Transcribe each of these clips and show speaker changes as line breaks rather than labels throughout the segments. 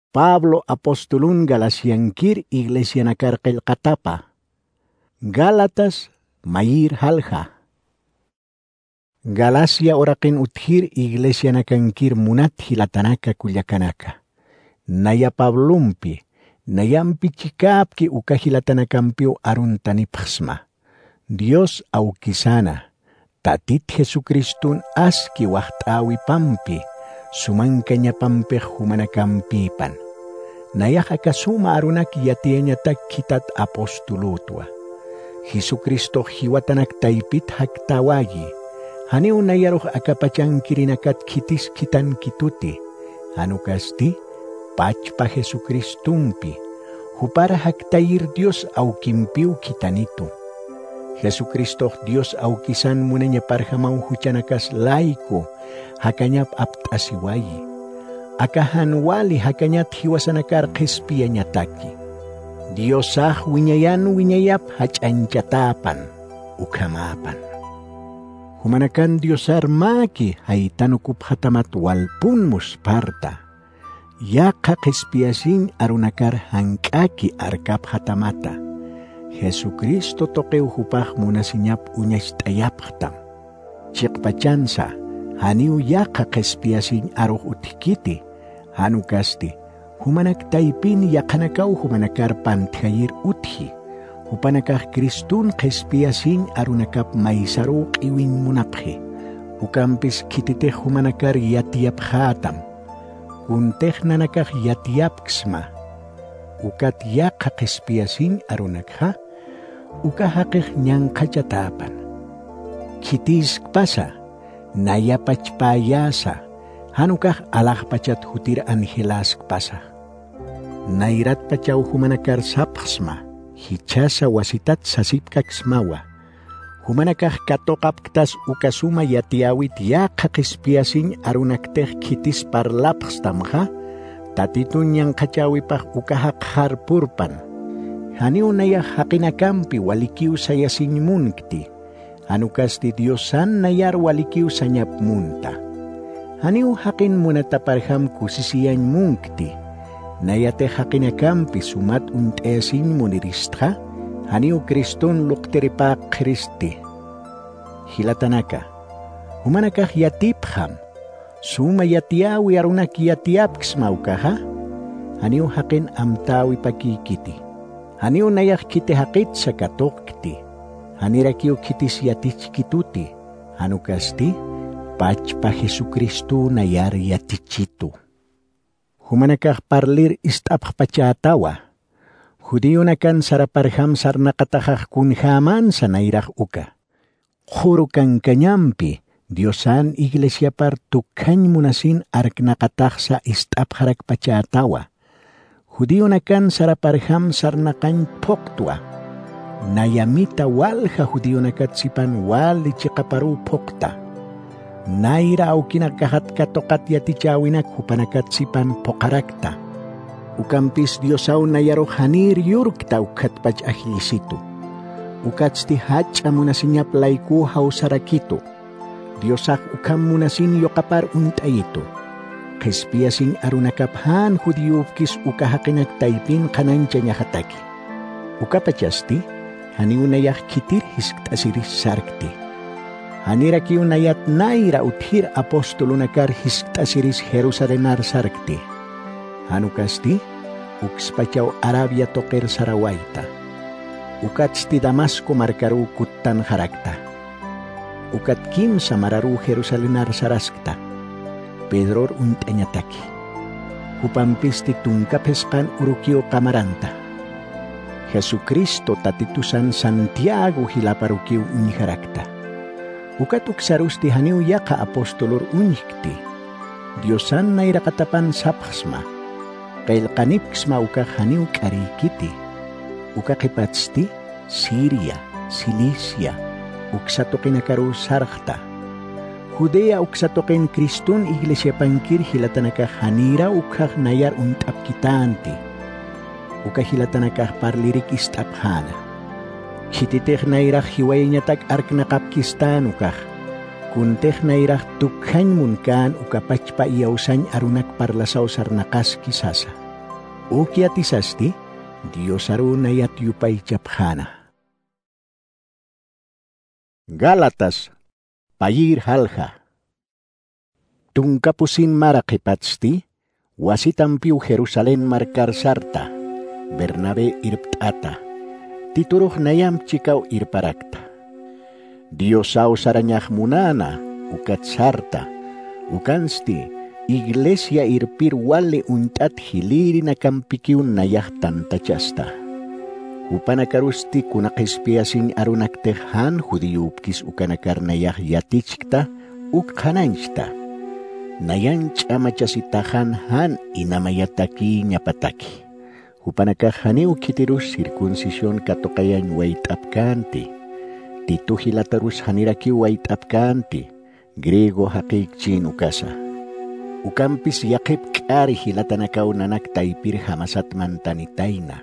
Pablo apostolun Galasiankir iglesia nakarkel katapa. Galatas mayir halha. Galasia orakin uthir iglesia nakankir munat hilatanaka kulyakanaka. Naya Pablumpi, nayampi chikapki uka hilatanakampiu aruntani pasma. Dios aukisana, tatit Jesukristun aski wahtawi pampi, sumangkanya pampe humanakampipan. Nayakakasuma arunak yatianya tak kitat apostolutua. Jesucristo hiwatanak taipit haktawagi. Haniu nayaruh akapacang kirinakat kitis kitan kituti. Hanu kasti, pachpa Jesucristumpi. Hupara haktair Dios au kimpiu kitanitu. Jesucristo Dios au kisan munanya parhamau hucanakas laiko. Hakanyap aptasiwayi. Akahan wali hakanyat hiwasanakar kespia nyataki. Diosah winyayap hacancatapan ukamapan. Humanakan Diosar maki haitanukup hatamat walpun musparta. Yaka kespiasin arunakar hangkaki arkap hatamata. Jesucristo tokeu hupah munasinyap unyas tayap hatam. Cik pacansa haniu yaka kespiasin aruh utikiti. Hanu kasti. Humanak taipin yakanakau humanakar pantayir uthi. Hupanakah Kristun kespiasin arunakap maisaruk iwin munaphe. Ukampis kititeh humanakar yatiap hatam. Kunteh nanakah yatiap ksma. Ukat yaka kespiasin arunakha. Ukahakeh nyang kacatapan. Kitis kpasa. Nayapach payasa. Hanukah alah pacat hutir anhelas kpasa. Nairat pacau humanakar sapsma, hicasa wasitat sasipkak smawa. Humanakah katokap ktas ukasuma yatiawit yakakispiasin arunakteh kitis parlapstamha, tatitun yang kacawipah ukahak harpurpan. Haniu naya hakinakampi walikiu sayasin munkti, hanukasti Diosan nayar walikiu sanyap munta. Haniu hakin munataparham kusisiyan munkti, nayate hakinakampi sumat untesin muniristha, haniu Kriston luktiripak Kristi. Hilatanaka, humanakah yatipham, suma yatiawi arunak yatiap ksmaukaha, haniu hakin amtawi pakikiti, haniu nayak kiti hakit sakatokti, hanirakiu kitis yatich kituti, hanukasti, pachpa Jesucristo nayar yatichitu. Humanakah parlir istap pachatawa. Hudiyo nakan saraparham sarnakatahak kunhaman sa nairah uka. Hurukan kanyampi, Diosan iglesia par tukany munasin arknakatah sa istap harak pachatawa. Hudiyo nakan saraparham sarnakan poktua. Nayamita walha hudiyo nakatsipan wali chikaparu pokta. Naira au kinakahat katokat yatichawinak hupanakat sipan pokarakta. Ukampis Diosau nayaro hanir yurkta ukat pach ahilisitu. Ukatsti hacha munasinyap laiku hausarakitu. Diosak ukam munasin yokapar untayitu. Kespiasin arunakaphan hudiyupkis ukahakinak taipin kanancanya hataki. Ukapachasti haniunayah kitir hisktasiris sarkti. Hanirakiu nayat naira uthir apostolunakar hisktasiris Jerusalenar sarkti. Hanukasti, ukspachau Arabia toker sarawaita. Ukatsti Damasko markaru kuttan harakta. Ukat kim samararu Jerusalenar saraskta. Pedror untanyataki. Hupampisti tungkapeskan urukio kamaranta. Jesucristo tatitusan Santiago hilaparukiu uniharakta. Ukatuk sarusti haniu yaka apostolor unikti. Diosan naira katapan sapasma. Kail kanipksma uka haniu karikiti. Uka kipatsti Syria, Silisia. Uksatokin akaru sarkhta. Judea uksatokin Kristun iglesia pangkir hilatanaka hanira ukah nayar untap kitanti. Uka hilatanaka parlirik istaphana. Kititeh nairah hiwaynya tak arknakap kistan ukah. Kunteh nairah tukhan munkan ukapachpa iausan arunak parlasaw sarnakas kisasa. Ukiatisasti, Dios arunayat yupay chaphana. Galatas, payir halja. Tungkapusin marakipatsti, wasitampiu Jerusalén markar sarta, Bernabe irptata, tituruh nayam chikaw irparakta. Diosau saranyah munana, ukat sarta, ukansti, Iglesia irpir wale untat hiliri na kampikiun nayah tantachasta. Upanakarusti kunakispiasin arunaktehan judiyupkis ukanakar nayah yatichkta ukhananchta. Nayanch amachasitahan han inamayataki nyapataki. Upanakahaniu kitirus circuncisión katokayan waitapkanti. Tituhilatarus haniraki waitapkanti. Griego hakikchin ukasa. Ukampis yakip kari hilatanakaw nanak taipir hamasat mantanitayna.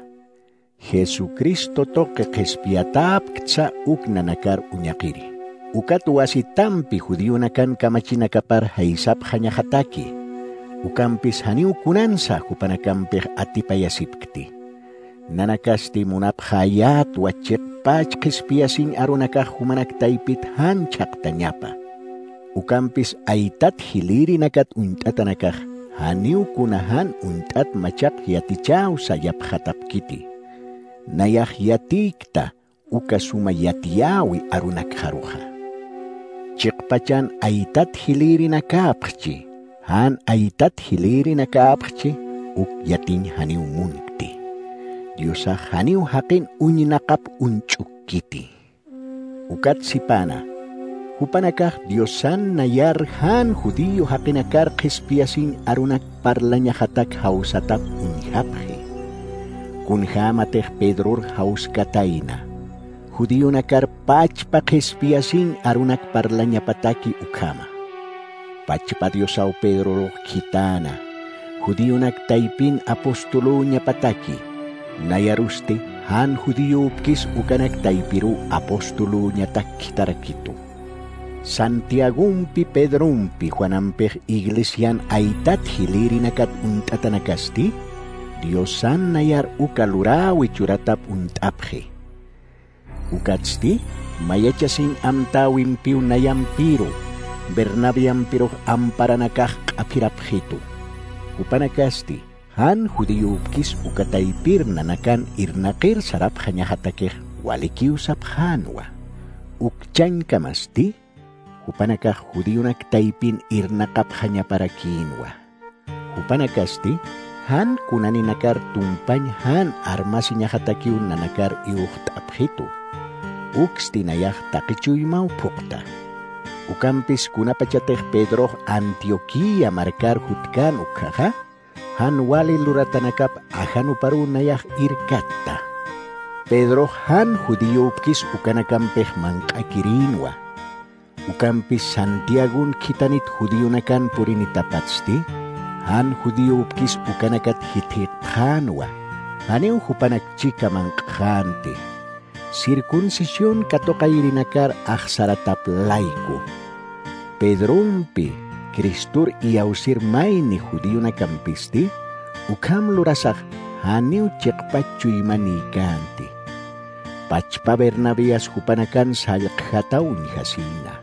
Jesucristo toke kespiatap ktsa uk nanakar unyakiri. Ukat wasitampi judío nakan kamachinakapar haisap hanyahataki. Ukampis haniu kunansa hupanakampih atipayasipkti. Nanakasti munap hayat wachik pach kespiasin arunakah humanak taipit hanchak tanyapa. Ukampis aitat hiliri nakat untatanakah haniu kunahan untat machak yatichaw sayap hatap kiti. Nayah yatikta ukasuma yatiyawi arunak haruha. Chikpachan aitat hiliri nakapchi, han aitat hiliri nakapchi uk yatin haniu munikti. Diosa haniu hakin uninakap unchuk kiti. Ukat sipana. Hupanakah Diosan nayar han judío hakinakar kespiasin arunak parlanya hatak hausatap unhaphe. Kunhamateh Pedror haus kataina. Judío nakar pachpa kespiasin arunak parlanya pataki ukama. Pachpa Diosau Pedror kitana. Judío nak taipin apostolonya pataki. Nayarusti han judío upkis ukanak taipiru apostolonya takkitarakitu. Santiagumpi Pedrumpi Juanampeh Iglesian aitat hiliri nakat untatanakasti, Diosan nayar ukalurawi curatap untaphe. Ukatsti, mayachasin amtawimpiu nayampiru, Bernabiampiruh amparanakah apiraphitu. Upanakasti, han judiyupkis ukataipir nanakan irnakir sarap hanyahatakeh walikiu saphanwa. Ukchan kamasti, Upanakah judiyunak taipin irnakap hanya para kinwa. Upanakasti, han kunani nakar tumpany han armasinya hatakiun nanakar iuht abhitu. Uksti nayah takichuy maupukta. Ukampis kunapachateh Pedro Antioquia markar hutkan ukhaha, han wali luratanakap ahan uparu nayah irkatta. Pedro han judiyo upkis ukanakampeh mangkakirinwa. Ukampis Santiagun kitanit judío nakan purinitapatsti, han judío upkis ukanakat hitithanwa, haniu hupanak chika mangkhanti. Circuncisión katokairinakar ahsaratap laiku. Pedrumpi, Kristur iausir maini judío nakampisti, ukam lurasak haniu chekpachuy manikanti. Pachpa Bernabias hupanakan sayak hataun hasina.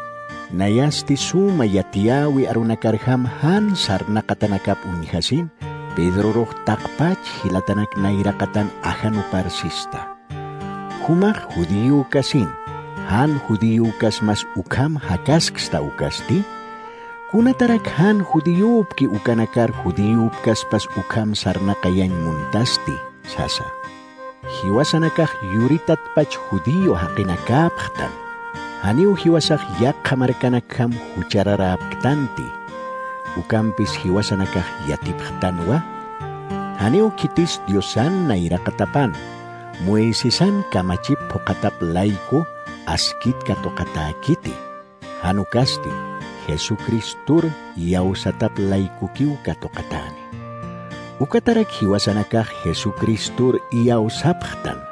Nayasti suma yatiawi arunakarham han sarna katanakap unihasin, Pedro roh takpach hilatanak nairakatan ahanu parsista. Humah judío kasin, han judío kas mas ukam hakasksta ukasti, kunatarak han judío upki ukanakar judío kas pas ukam sarna kayan muntasti, sasa. Hiwasanakah yuritat pach judío hakinakaphtan. Haniu hiwasak yak kamarkanakam huchararapktanti. Ukampis hiwasanakah yatiphtanwa. Haniu kitis Diosan nairakatapan. Muesisan kamachip pokatap laiku askit katokatakiti. Hanukasti Jesukristur yausatap laiku kiu katokatani. Ukatarak hiwasanakah Jesukristur yausapkhtan.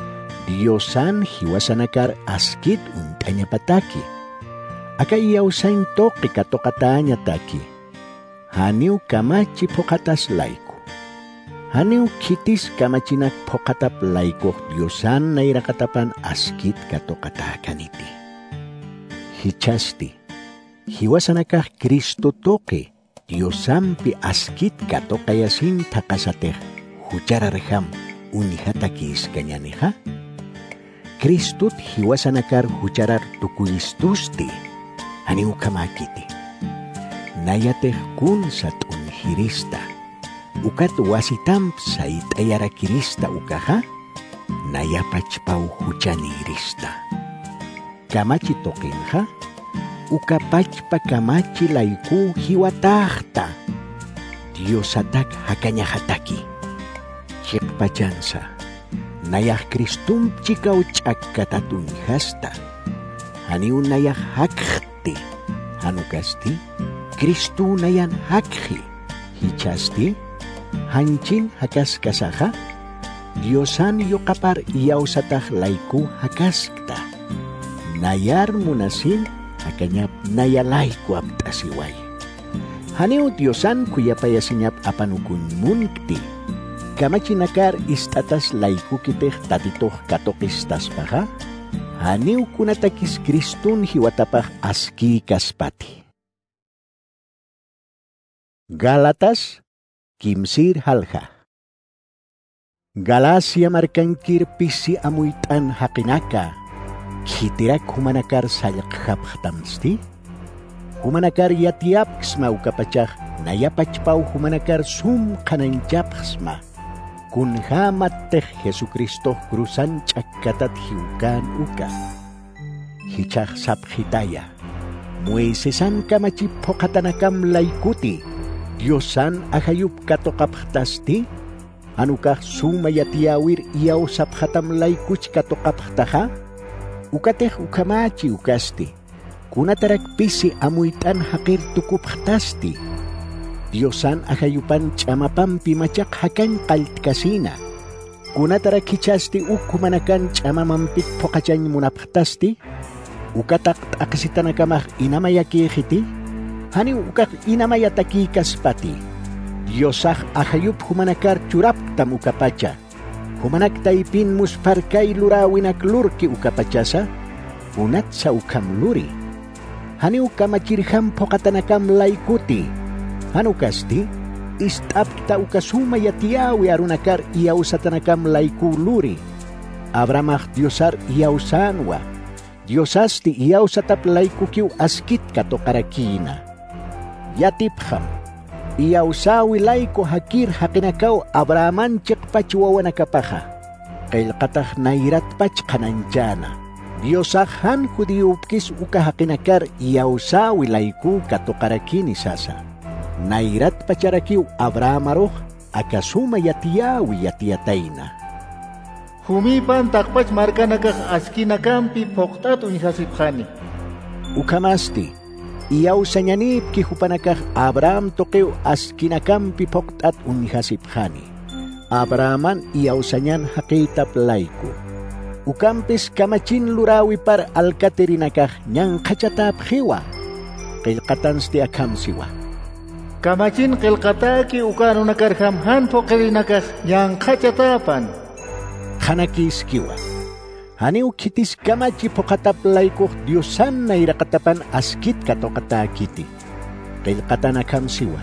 Diosan hiwasanakar askit untanya pataki. Aka iyausain toki katokatanya taki. Haniu kamachi pokatas laiku. Haniu kitis kamachinak pokatap laikoh Diosan na irakatapan askit katokatakaniti. Hichasti, hiwasanakah Kristo toke, Diosampi askit katokayasin takasateh, hujararham unihatakis kanyaneha. Kristut hiwasanakar hujarar tukuistusti, haniu kamakiti. Nayateh kun sat unhirista. Ukat wasitam sait ayara kirista ukaha, nayapachpau hujanirista. Kamachi tokenha, ukapachpa kamachi laiku hiwatahta. Diosatak hakanya hataki. Chekpachansa, nayah Kristum chikau chakatatun hasta. Haniu nayah hakti, hanukasti, Kristu nayan hakhi, hichasti, hanchin hakas kasaha, Diosan yokapar iyaw satah laiku hakaskta. Nayar munasin hakanyap nayalaiku aptasiway. Haniu Diosan kuyapayasinyap apanukun munkti. Kamachinakar istatas laiku kiteh tatitoh katokistas paha. Haniu kunatakis Kristun hiwatapah aski kaspati. Galatas Kimsir halha. Galasia markankir pisi amuitan hakinaka. Kitirak humanakar sayak haphatamsti. Humanakar yatiap ksma ukapachah nayapachpau humanakar sum kananchapsma. Kunhamat teh Jesucristo krusan chakatat hiukan uka. Hichah sabhitaya. Muesesan kamachi pokatanakam laikuti. Diosan ahayup katokaphtasti, anukah sumayatiawir iyaw sabhatam laikuch katokaphtaha, ukateh ukamachi ukasti, kunatarak pisi amuitan hakir tukuphtasti, Diosan ahayupan chamapampi machak hakan kaltkasina, kunatarak hichasti ukumanakan chamamampik pokachan munaphtasti, ukatak akasitanakamah inamayakihiti, hani ukak inamayataki kaspati. Diosah ahayup humanakar curaptam ukapacha. Humanak taipin musparkay lurawin lurki ukapachasa. Unat sa ukam luri. Hani ukamachirham pokatanakam laikuti. Hanukasti istapta ukasumayatiawi arunakar iyaw satanakam laiku luri. Abramah Diosar iyaw sanwa. Diosasti iyaw satap laiku kiw askit katokarakina. Yatipham, iyaw sawi laiko hakir hakinakaw Abrahaman chek pachuawan nakapaha. Kailkatah nairat pach kananjana. Diosakhan kudiupkis uka hakinakar iyaw sawi laiko katokarakini sasa. Nairat pacharakiw Abrahamaroh akasuma yatiyawi yatiyatayna.
Humipan takpach markanakah askinakampi poktat unihasipkhani.
Ukamasti. Iyaw sanyanip kihupanakah Abraham tokeu askinakampi poktat unihasipkhani. Abrahaman iyaw sanyan hakitap laiku. Ukampis kamachin lurawi par alkaterinakah nyang kacatap hiwa. Kilkatan sti akamsiwa.
Kamachin kilkataki ukano nakarhamhan pokerinakah nyang kacatapan.
Hanakis kiwa. Haniu kitis kamachi pokatap laikoh Diosan na irakatapan askit katokatakiti. Kailkatan akamsiwa.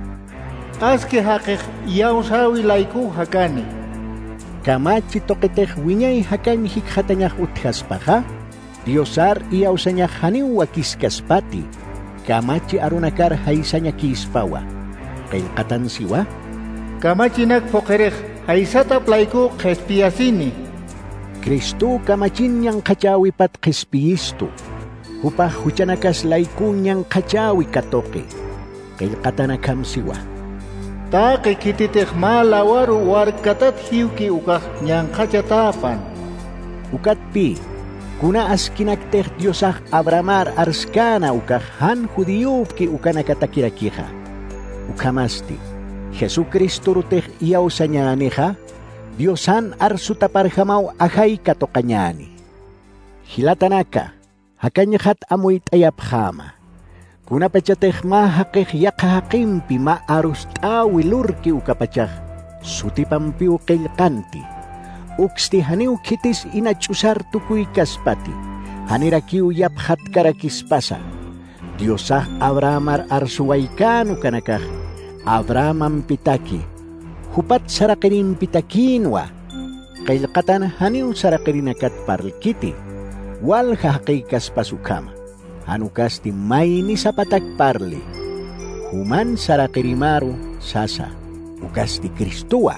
Aski hakeh iyaw sawi laiku hakani.
Kamachi toketeh winyay hakan hikhatanyah uthaspaha. Diosar iyaw sanya haniu wakiskaspati. Kamachi arunakar haisanya kispawa. Kailkatan siwa.
Kamachi nagpokereh haisatap laiku kespiasini.
Kristo kamachin yang kacawi pat kespiisto. Hupah huchanakas laikun yang kacawi katoke. Kailkatana kamsiwa.
Ta kikititeh malawaru warkatat hiuki ukah yang kacatapan.
Ukat pi. Kuna askinakteh Diosah Abramar arskana ukah han judiyupki ukanakatakirakiha. Ukamasti. Jesucristo ruteh iyaw sanyaneha. Diosan arsutaparhamau ahay katokanyani. Hilatanaka, hakanyahat amuit ayaphama. Kuna pachateh mahakeh yakahakimpi ma arustawi lurki ukapachah. sutipampiu qillqanti, uqsti haniu kitis inachusar tukuy kaspati, hanirakiu yaphat karakispasa, Diosah Abrahamar arsuwaykanu kanakah, Abrahamam pitaki, hupat sarakirin pitakinwa, qillqatan haniu sarakirinakat parlkiti, wal haqaykas pasukama, hanukasti mayni sapatak parli, human sarakirimaru sasa, ukasti Kristua,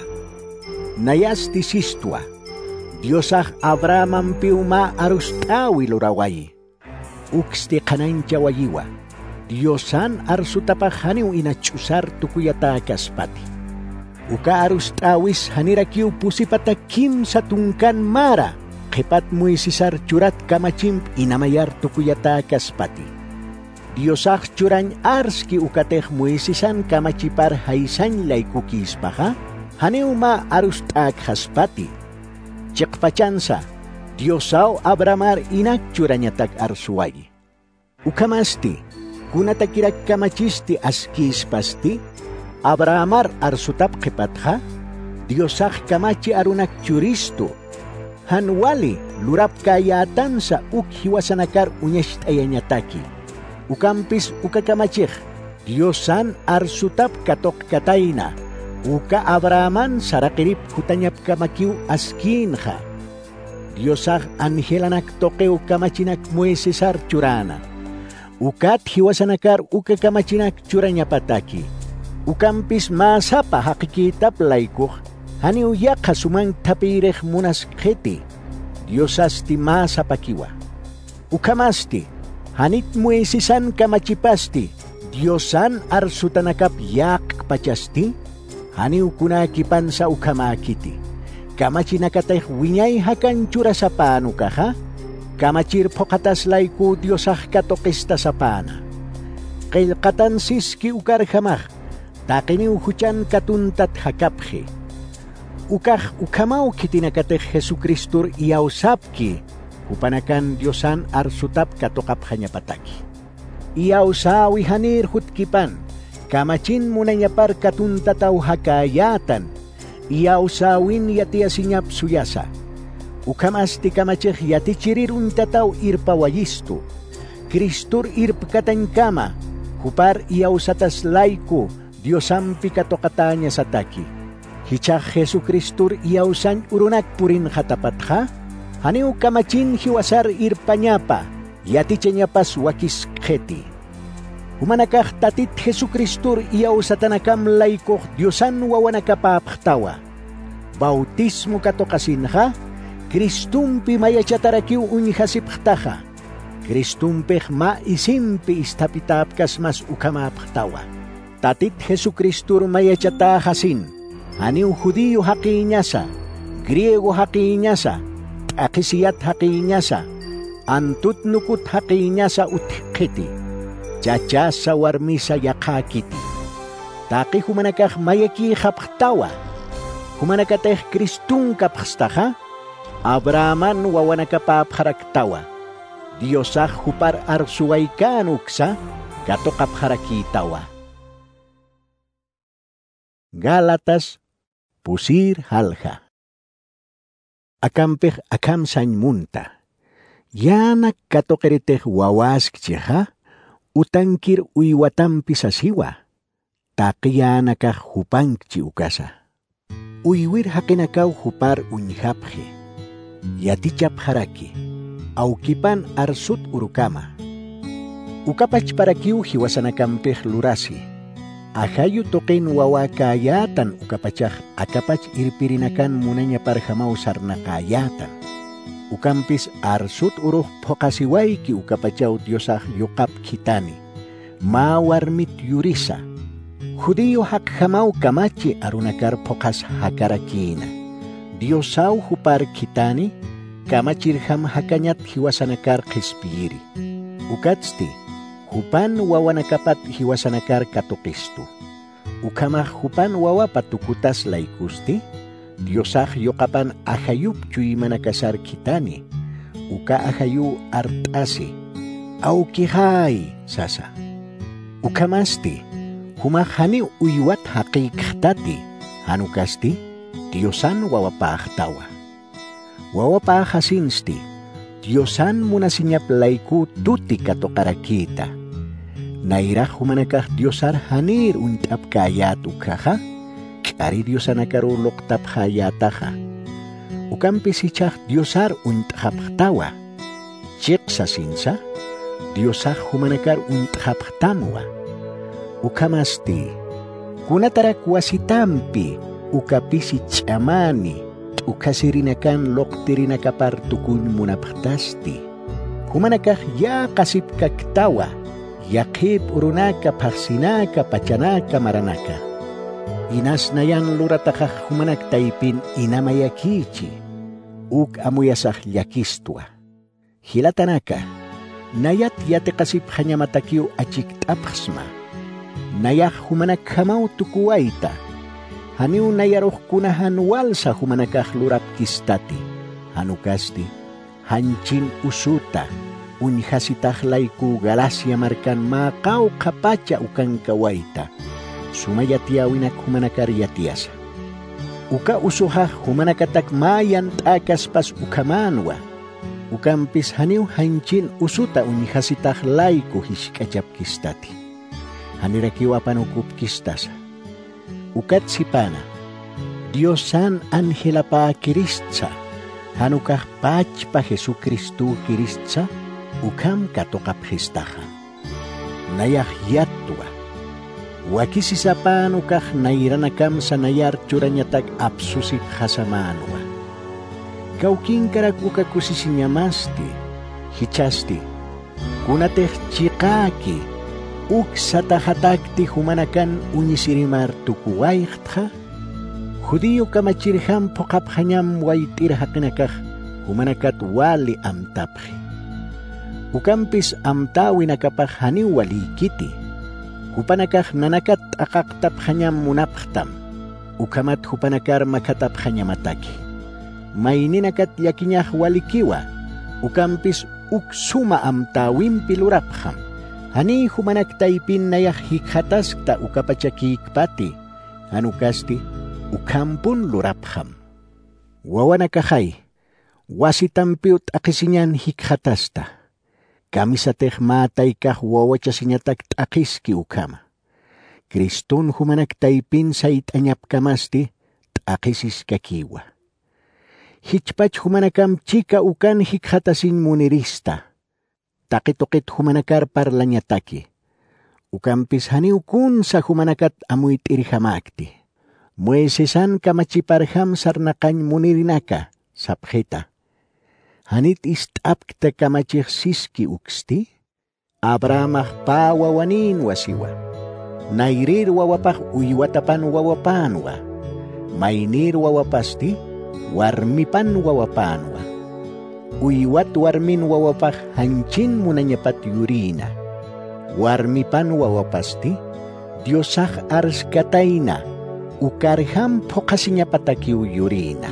nayasti sistua, Diosah Abrahamam piuma arustawi lurawai, uksti kanancha wayiwa, Diosan arsutapah haniu inachusar tukuyata kaspati, uka arustawis hanirakiu pusipatakim satungkan mara, kepat muisisar curat kamachimp inamayar tukuyata kaspati. Diosah curan arski ukateh muisisan kamachipar haisan laikukis paha, haniu ma arustak haspati. Cekpacansa, Diosau Abramar inak curanyatak arsuwai. Ukamasti, kunatakirak kamachisti askis pasti, Abramar arsutap kepatha, Diosah kamachi arunak curisto, hanwali lurap kayatan sa hiwasanakar unyashtayanyataki. Ukampis ukakamachih, Diosan arsutap katok katayna, uka Abrahaman sarakirip hutanyap kamakiu askinha. Diosah anhelanak tokeu kamachinak muesesar curana. Ukat hiwasanakar uka kamachinak curanya pataki. Ukampis masapa hakikitap laikuh, haniu yak hasumang tapireh munas kheti. Diosasti masapakiwa. Ukamasti, hanit muesisan kamachipasti, Diosan arsutanakap yak pachasti, haniu kunakipan sa ukamakiti. Kamachinakatay winyay hakan cura sa panu kaha, kamachir pokatas laiku Diosah katokesta sa pana. Kailkatan siski ukar hamah, takiniu huchan katuntat hakaphe. Ukah ukamau kitinakatay Jesukristur iyaw sapki, upanakan Diosan arsutap katokap hanya pataki. Iyaw sawi hanir hutkipan, kamachin munanyapar katuntataw hakayatan, iyaw sawin yati asinyap suyasa. Ukamasti kamacheh yati cirirun tataw irpawayistu. Kristur irpkatan kama, hupar iyaw satas laiku, Diosampi katokatanya sataki. Hichah Jesukristur iyaw san urunak purin hatapatha, haniu kamachin hiwasar irpanyapa, yati cenyapas wakis kheti. Humanakah tatit Jesukristur iyaw satanakam laikoh Diosan wawanakapaptawa. Bautismo katokasinha, Kristumpi mayachatarakiu unyhasiphtaha. Kristumpeh ma isimpi istapitapkas mas ukamaptawa. Tatit Jesukristur mayachatahasin, haniu Judío hakinyasa, Griego hakinyasa, akisiyat hakinyasa, antut nukut hakinyasa uthkiti. Chacha sa warmisa yakakiti. Taki humanakah mayaki haphtawa. Humanakateh Kristun kaphastaha. Abrahaman wawanakapapharaktawa. Diosah hupar arsuwaykan uksa katokapharakitawa. Galatas pusir halha. Akampeh akam sanymunta. Yanak katokeriteh wawaskcheha. Utangkir uywatampi sasiwa, taqiyanakah hupangchi ukasa. Uywir hakinakaw hupar unyhapje, yatichap haraki, aukipan arsut urukama. Ukapach parakiu hiwasanakampeh lurasi, ahayu toqin wawakayatan ukapachah akapach irpirinakan munanya parhamau sarnakayatan. Ukampis arsut uruh pokasiwaiki ukapachaw Diosah yukap kitani, mawarmit yurisa. Judío hakhamau kamachi arunakar pokas hakarakina. Diosaw hupar kitani, kamachirham hakanyat hiwasanakar kispiri. Ukatsti, hupan wawanakapat hiwasanakar katokistu. Ukamah hupan wawa patukutas laikusti, Diosah yokapan ahayup cuy manakasar kitani, uka ahayu artasi, au kihai sasa. Ukamasti, humahani uywat haqiqtati, Hanukasti, Diosan wawapah tawa. Wawapah hasinsti, Diosan munasinyap laiku tuti katokarakita. Nairah humanakah Diosar hanir untap kayatu kaha, kari Diosan akarulok tap hayataha. Ukampi sichah Diosar untap tawa. Cik sasinsa, Diosah humanakar untap tamwa. Ukamasti, kunatarak wasitampi, ukapisi chamani, ukasirinakan loktirinakapar tukun munaphtasti. Humanakah ya kasip kaktawa, yakip urunaka parsinaka pachanaka maranaka. Inas nayan luratakah humanak taipin inamayakichi, uk amuyasah yakistua. Hilatanaka, nayat yate kasip hanyamatakiu achik tapsma. Nayah humanak hamau tukuwaita. Haniu nayaroh kunahan walsa humanakah lurap kistati. Hanukasti, hancin usuta, unhasitah laiku galasya markan makau kapaca ukang kawaita. Sumayatiawinak humanakar yatiasa. Uka usuhah humanakatak mayan takas pas ukamanwa. Ukampis haniu hancin usuta unhasitah laiku hiskacap kistati. Hanirakiwa panukup kistasa. Ukat sipana, Diosan Angela pa Kiristsa, hanukah pach pa Jesu Kristu Kiristsa, ukam katokap histahan. Nayah yatua, wakisisapan ukah nairanakam sa nayar curanyatak absusip hasamanwa. Kauking karak uka kusisinyamasti, hichasti, kunateh chikaki, uk satahatakti humanakan unyisirimar tukuwaykhtha, Judiyo kamachirham pokaphanyam waitirhakinakah humanakat wali amtaphi. Ukampis amtawinakapah hani wali kiti, hupanakah nanakat akaktaphanyam munapkhtam, ukamat hupanakar makataphanyamataki. Maininakat yakinyah walikiwa, ukampis uksuma amtawim pilurapham. Hani humanak taipin nayah hikhatasqta ukapachakikpati, hanukasti ukampun lurapham. Wawanakahay, wasitampiut akisinyan hikhatasta. Kamisateh mataykah wawachasinyatak takiski ukama. Kristun humanak taipin sait anyap kamasti, takisis kakiwa. Hichpach humanakam chika ukan hikhatasin munirista. Takitokit humanakar parlanyataki. Ukampis haniukun sa humanakat amuit irihamakti. Muesesan kamachiparham sarnakan munirinaka, sapjeta. Hanit istapkta kamachih siski uksti, Abramah pa wawanin wasiwa. Nairir wawapah uywatapan wawapanwa. Mainir wawapasti, warmipan wawapanwa. Uywat warmin wawapah hancin munanyapat yurina. Warmipan wawapasti, Diosah ars kataina, ukarham pokasinya patakiu yurina.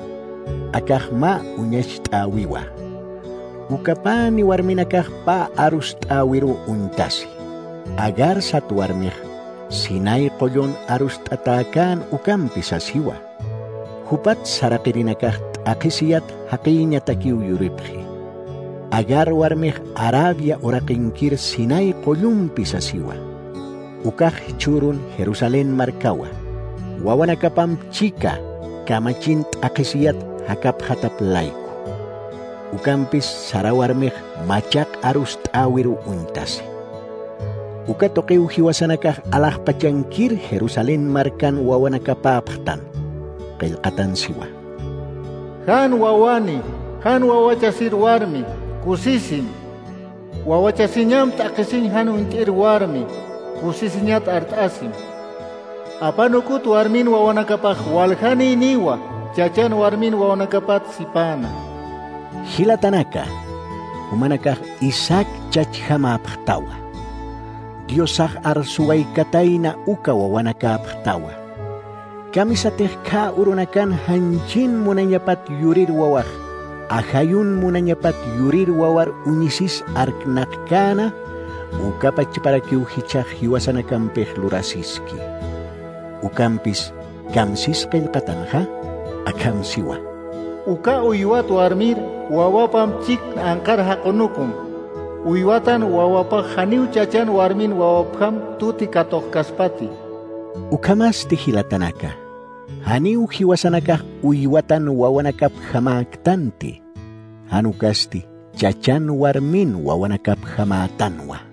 Akahma unyash tawiwa. Ukapani warminakah pa arus tawiru untasi. Agar satu warmih, sinay kolyon arus tatakan ukampisasiwa. Hupat sarakirinakah akisiyat hakinya takiu yuriphi. Agar warmih Arabia orakingkir sinay kolyon pisasiwa. Ukah churun Jerusalem markawa. Wawanakapam chika kamachint akisiyat hakap hatap laiku. Ukampis sarawarmih macak arus tawiru untasi. Ukatokiu hiwasanakah alah pacangkir Jerusalem markan wawanakapaptan. Kailkatan siwa.
Han wawani, han wawachasir warmi, kusisin. Wawachasinyam takisin han untir warmi, kusisinyat artasim. Apanukut warmin wawanakapah walhani niwa, cachan warmin wawanakapat sipana.
Hilatanaka, humanakah Isak chachhamaptawa. Diosah arsuay katayna uka wawanakaptawa. Kami sateh ka urunakan hancin munanyapat yurir wawah. Ahayun munanyapat yurir wawar unisis arknakkana uka pachiparakiu hichah hiwasana kampeh lurasiski. Ukampis kamsisqil qatanqa akamsiwa.
Uka uywat warmir wawapam chik angkar haqunukum. Uywatan wawapa haniu cachan warmin wawapam tuti katok kaspati.
Ukamas tihilatanaka. Haniu hiwasanaka uywatan wawanakap hamaktanti. Hanukasti cachan warmin wawanakap hamatanwa.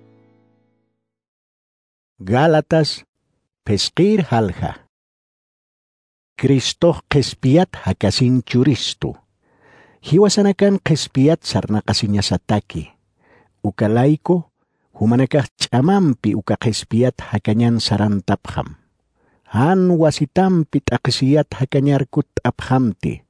Galatas pesqir halha. Kristo kespiat hakasin curistu. Hiwasanakan kespiat sarna kasinya sataki. Uka laiko, humanakah camampi uka kespiat hakanyan sarantapham. Han wasitampit akisiat hakanyarkut abhamti.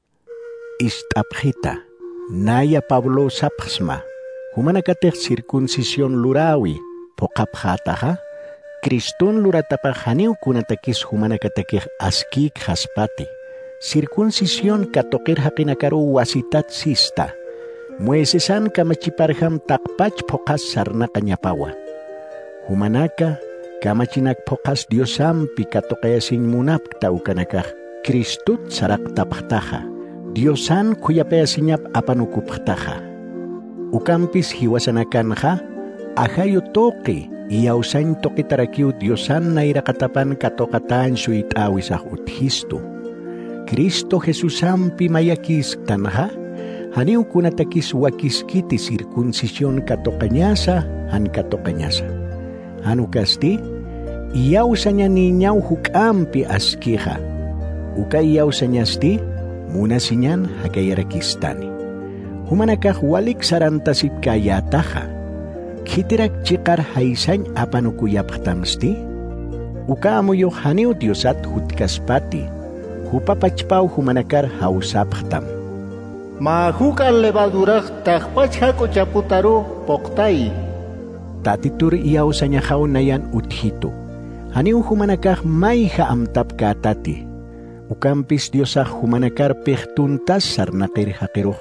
Istapkhita, naya Pablo sapsma. Humanakateh sirkunsisyon lurawi, pokaphataha. Kristun luratapah haniu kunatakis humanakatakih askik haspati. Sirkunsisyon katokir hakinakaru wasitat sista. Muesesan kamachiparham takpach pokas sarna kanyapawa. Humanaka kamachinak pokas diosampi katokayasin munap taukanakah. Kristut sarak tapahtaha. Diosan kuyapayasinyap apanukupahtaha. Ukampis hiwasanakan ha, ahayo toki. Iyausan tokitarakiu Diosan na irakatapan katokatan suit awisah uthistu. Kristo Jesusampi mayakis tanha, haniu kunatakis wakiskiti sirkunsisyon katokanyasa han katokanyasa. Hanu kasti, iyausanya ninyaw hukampi askiha. Uka iyausanyasti, muna sinyan hagayarakistani. Humanakah walik sarantasip kayataha. Kitirak cikar haisan apanukuyapahtamsti? Ukamuyo haniu Diosat hutkaspati, hupapachpau humanakar hausapahtam. Mahukal levadurak takpachhako chaputaru poktai. Tatitur iyausanya haunayan uthito. Haniu humanakar maiha amtap katati. Ukampis Diosah humanakar pehtuntas sarnakir hakiruh.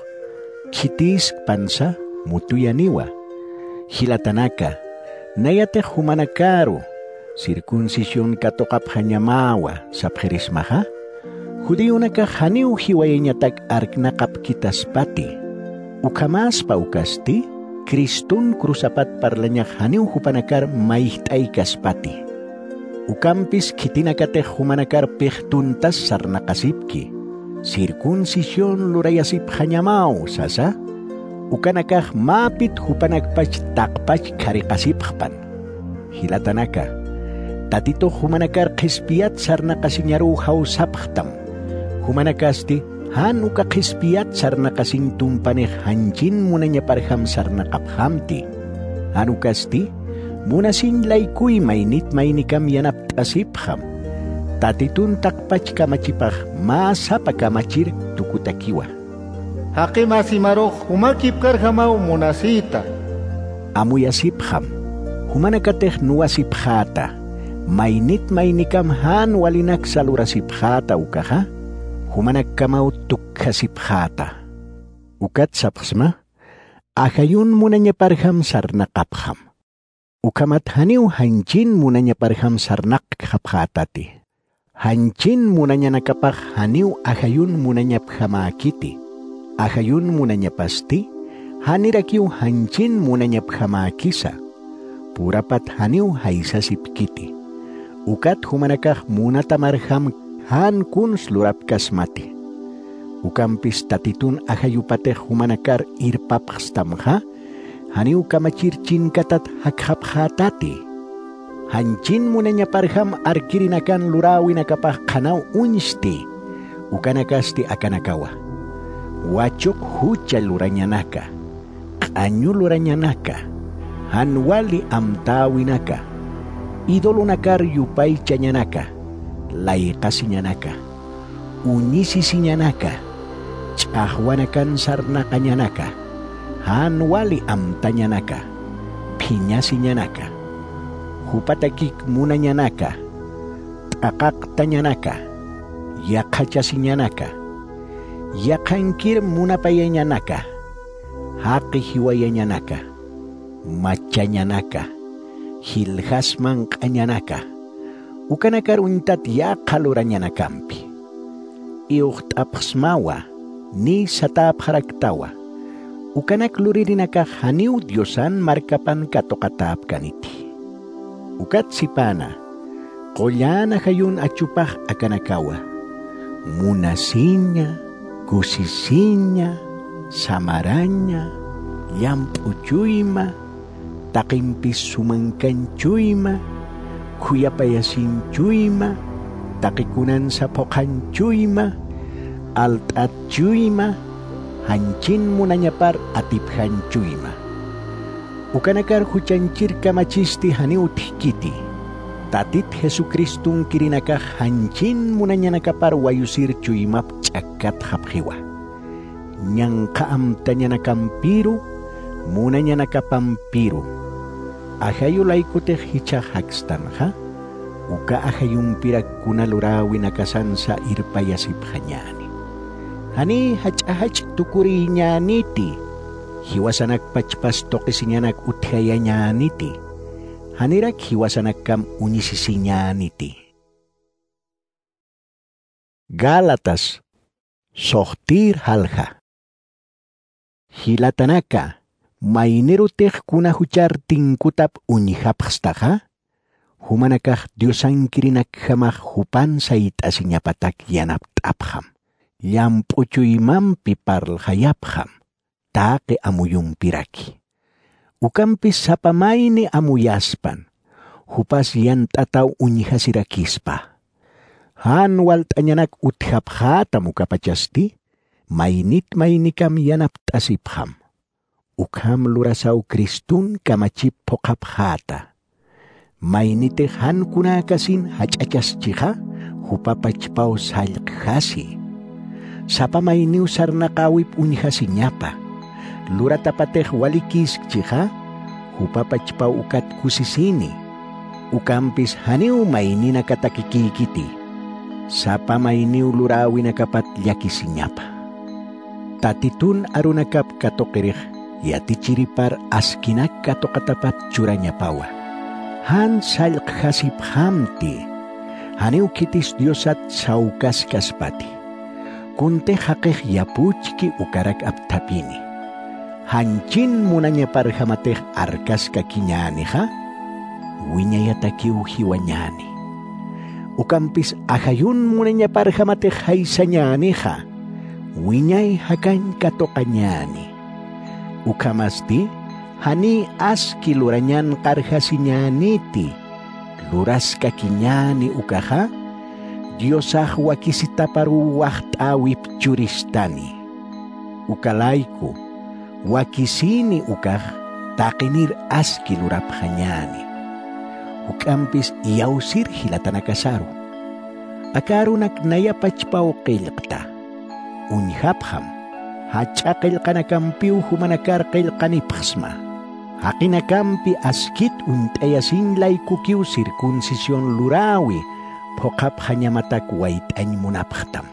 Kitis pansa mutuyaniwa. Hilatanaka, nayate humanakaru, sirkunsisyon katokap hanyamawa sa pherismaha, hudiyunaka haniu hiwayanyatak arknakap kitaspati. Ukamas paukasti, Kristun krusapat parlanyak haniu hupanakar maihtay kaspati. Ukampis kitinakate humanakar pehtuntas sarnakasipki, sirkunsisyon lurayasip hanyamaw sasa, ukanakah mapit hupanagpach takpach karikasipkhpan. Hilatanaka, tatito humanakar kispiat sarna kasinyaru hausapkhtam. Humanakasti, han uka kispiat sarna kasing tumpane hanjin munanya parham sarna kaphamti. Hanukasti, munasin laykuy mainit mainikam yanap tasipkham. Tatitun takpach kamachipah masapa kamachir tukutakiwa. Hakim asimarok humakip karhamau munasita. Amuyasipkham, humanakateh nuasipkhata. Mainit mainikam han walinak salurasipkhata ukaha, humanakkamau tukkasipkhata. Ukat sapsma, ahayun munanya parham sarnak kapham. Ukamat haniu hancin munanya parham sarnak kaphatati. Hancin munanya nakapah haniu ahayun munanya phamakiti. Ahayun munanya pasti, hanirakiu hancin munanya phamakisa. Purapat haniu haisa sipkiti. Ukat humanakah munatamarham han kun slurap kasmati. Ukampis tatitun ahayupateh humanakar irpapakstamha, haniu kamachircin katat hakhaphatati. Hancin munanya parham arkirinakan lurawinakapah kanau unsti, ukanakasti akanakawa. Wacuk huca luranyanaka, kanyu luranyanaka, hanwali amtawinaka, idolunakar yupay chanyanaka, laykasinyanaka, unyisisinyanaka, chahwanakan sarnakanyanaka, hanwali amtanyanaka, pinyasinyanaka, hupatakik munanyanaka, takaktanyanaka, yakachasinyanaka, yakankir munapayanyanaka, hakihiwayanyanaka, machanyanaka, hilhasman kanyanaka, Ukanakar untat ya kaluranya nakampi. Iukt apsmawa ni satap haraktawa. Ukanak luririnaka haniu diosan markapan katokatap kaniti. Ukat sipana, kolyana kayun achupah akanakawa. Munasinya, kusisinya, samaranya, yampuchuyma, takimpis sumangkanchuyma, kuyapayasin chuyma, takikunan sa pokan chuyma, altat chuyma, hancin munanyapar atiphan chuyma. Ukanakar huchancir kamachisti haniutkiti, tatit Jesukristun kirinaka hancin munanyanakapar wayusir chuymap chakat haphiwa. Nyang kaamtanya nakampiru, munanyanakapampiru. Ahayulay kuteh hicha hakstan ha? Uka ahayung pirak kunalurawi nakasan sa irpayasip hanyani. Hani hach tukuri nyaniti. Hiwasanak pachpas tokisinyanak uthaya nyaniti. Hanirak hiwasanak kam unisisi nyaniti. Galatas sohtir halha. Hilatanaka. Maineruteh kuna huchar tingkutap unihapstaha, humanakah diosan kirinak hamah hupan sait asinya patak yanap tapham, yam pucuimam piparl hayapham, take amuyum piraki. Ukampis sapamaini amuyaspan, hupas yan tataw unihasirakispa. Han walt anyanak uthapha mukapachasti, mainit mainikam yanap tasipham. Ukam lurasau Kristun kamachip pokaphata. Mainite han kuna kasin hachachas chiha, hupapachpau salkhasi. Sapa mainiu sarnakawip unihasi nyapa. Luratapateh walikis chiha, hupapachpau ukat kusisini. Ukampis haniu maini nakatakikikiti. Sapa mainiu lurawi nakapat yakisi nyapa. Tatitun arunakap katokirih. Yati ciripar askinak katokatapat curanya pawa. Han salk hasip hamti. Haniu kitis diosat saukas kaspati. Kunte hakeh yapuchki ukarak aptapini. Hancin munanya parhamateh arkas kakinyani ha? Winyayataki uhiwanyani. Ukampis ahayun munanya parhamateh haisanyani ha? Winyay hakan katokanyani. Ukamasti, hani aski luranyan karhasinyaniti, luras kakinyani ukaha, diosah wakisita paru wahtawip curistani. Ukalaiku, wakisini ukah, takinir aski lurap hanyani. Ukampis iyausir hilatanakasaru. Akarunak nayapachpao kilkta, unhapham. Hachakil kanakampiu humanakar kil kanipasma. Hakinakampi askit untayasin lay kukiu sirkunsisyon lurawi pokap hanyamatak wait any munapaktam.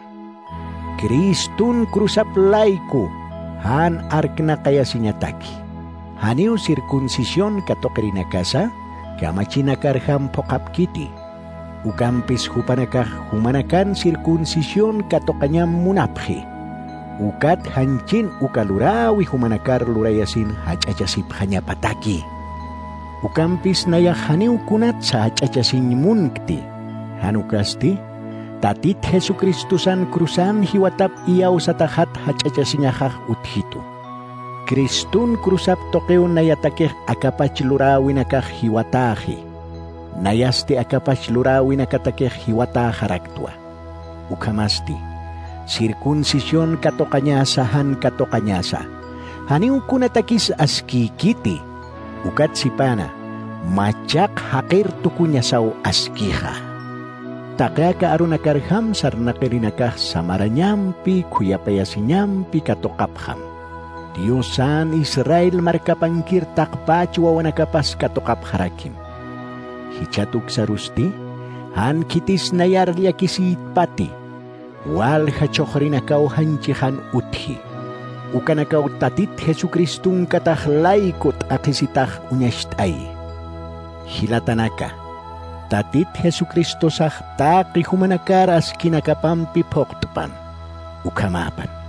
Kristun krusap layku han arkna kaya sinyataki. Haniu sirkunsisyon katokrinakasa kamachinakarham pokap kiti. Ukampis hupanakah humanakan sirkunsisyon katokanyam munaphi. Ukat hancin ukalurawi humanakar lurayasin hachachasip hanya pataki. Ukampis naya haniu kunat sa hachachasin munkti. Hanukasti, tatit Jesucristusan krusan hiwatap iyaw sa tahat hachachasinyahah uthitu. Kristun krusap tokeo nayatakeh akapach lurawi nakah hiwatahi. Nayasti akapach lurawi nakatakeh hiwatah haraktua. Ukamasti, sirkunsisyon katokanyasa han katokanyasa. Haniu kunatakis askikiti. Ukat sipana. Macak hakir tukunyasaw askiha. Takaka arunakarham sarnakirinakah samaranyampi kuyapayasinyampi katokapham. Diosan Israel markapangkir takpach wawanakapas katokap harakim. Hichatuk sarusti. Han kitis nayar liakisit pati. Wal hachohrinakaw hanchihan uthi. Ukanakaw tatit Jesukristun katah laikot akisitah unyashtay. Hilatanaka. tatit Jesucristo sah taki humanakaras kinakapampi poktupan ukamapan.